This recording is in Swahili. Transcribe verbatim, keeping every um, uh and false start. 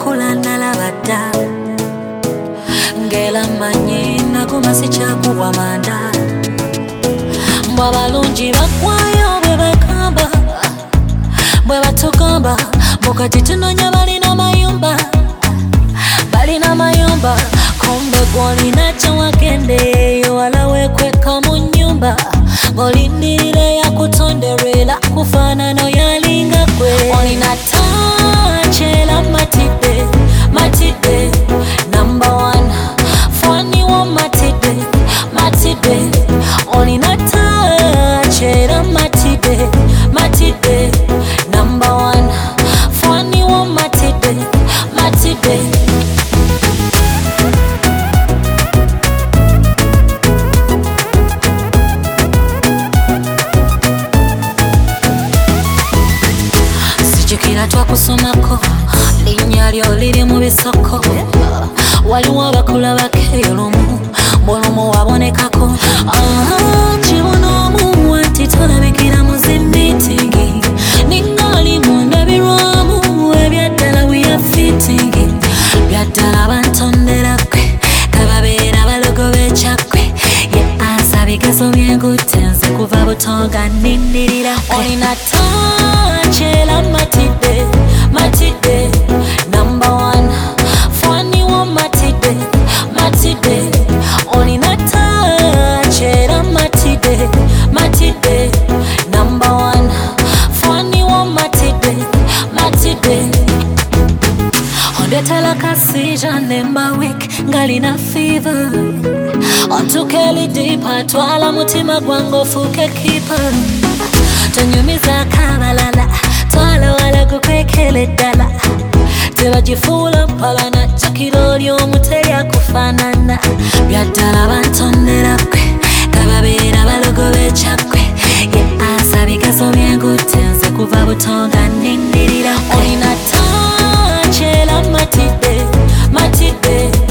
wakula nalabadda ngela manyi naguma sichakuwa manda mwabalungi bakwayo bwe bakamba bwe batugamba mukati tunonya balina mayumba balina mayumba kumbe gwolina kyewagendeeyo walawe kweka mu nnyumba ng'olindirire yakutonderera kufaanano yalinga gwe olina taaki era matidde matidde number one fani wo matidde matidde olina taaki era matidde matidde number one fani wo matidde matidde Jukira twakusomako linnya lyo liri mu bisoko waliwo abakula bakeyo lumu bulumu wabonekako kibona omu anti tolabikira mu zimitingi ningali mundabirwamu ebyaddala weyafitingi byaddala bantonderakwe kababeera balogo bekyakwe ye ansa bigezo byengutte nze kuva butonga nnindirira olina taaki era matidde matidde number one fani wo matidde matidde olina taaki era matidde matidde number one fani wo matidde matidde ondetala kasija nemba week ngalina fever ontukeli dipa twala mutima gwange ofuuke kipa tonyumiza kabalala twala wala kukwekele ddala tebagifuula mpalana jakiro ly'omuteri akufaanana byaddala bantonderakwe kababeera balogo bekyakwe ye ansa bigezo byengutte nze kuva butonga nnindirira olina taaki era matidde matidde